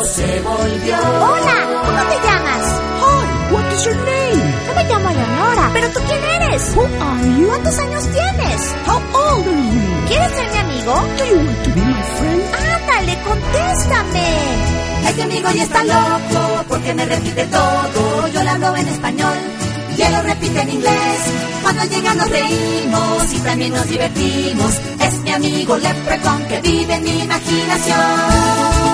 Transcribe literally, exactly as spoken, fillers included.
loco se volvió. Hola, ¿cómo te llamas? Hi, what is your name? Yo me llamo Leonora. ¿Pero tú quién eres? Who are you? ¿Cuántos años tienes? How old are you? ¿Quieres ser mi amigo? Do you want to be my friend? Ándale, contéstame. Este amigo ya está loco porque me repite todo. Yo le hablo en español y él lo repite en inglés. Cuando llega nos reímos y también nos divertimos. Es mi amigo Leprechaun que vive en mi imaginación.